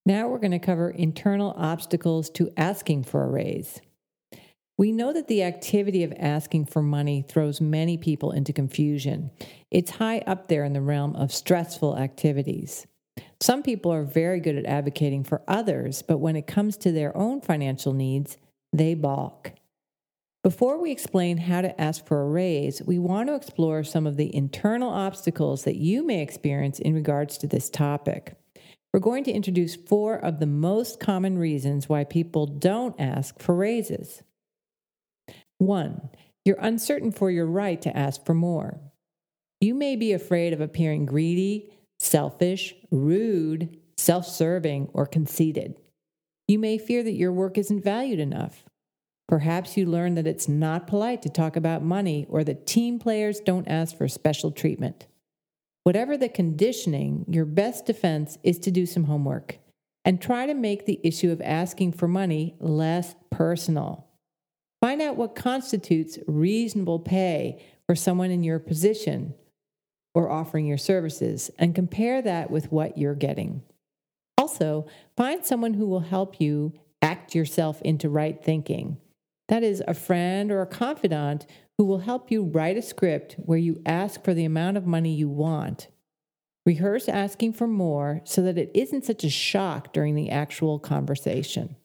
Now we're going to cover internal obstacles to asking for a raise. We know that the activity of asking for money throws many people into confusion. It's high up there in the realm of stressful activities. Some people are very good at advocating for others, but when it comes to their own financial needs, they balk. Before we explain how to ask for a raise, we want to explore some of the internal obstacles that you may experience in regards to this topic. We're going to introduce 4 of the most common reasons why people don't ask for raises. 1. You're uncertain for your right to ask for more. You may be afraid of appearing greedy, selfish, rude, self-serving, or conceited. You may fear that your work isn't valued enough. Perhaps you learn that it's not polite to talk about money or that team players don't ask for special treatment. Whatever the conditioning, your best defense is to do some homework and try to make the issue of asking for money less personal. Find out what constitutes reasonable pay for someone in your position or offering your services and compare that with what you're getting. Also, find someone who will help you act yourself into right thinking. That is, a friend or a confidant who will help you write a script where you ask for the amount of money you want. Rehearse asking for more so that it isn't such a shock during the actual conversation.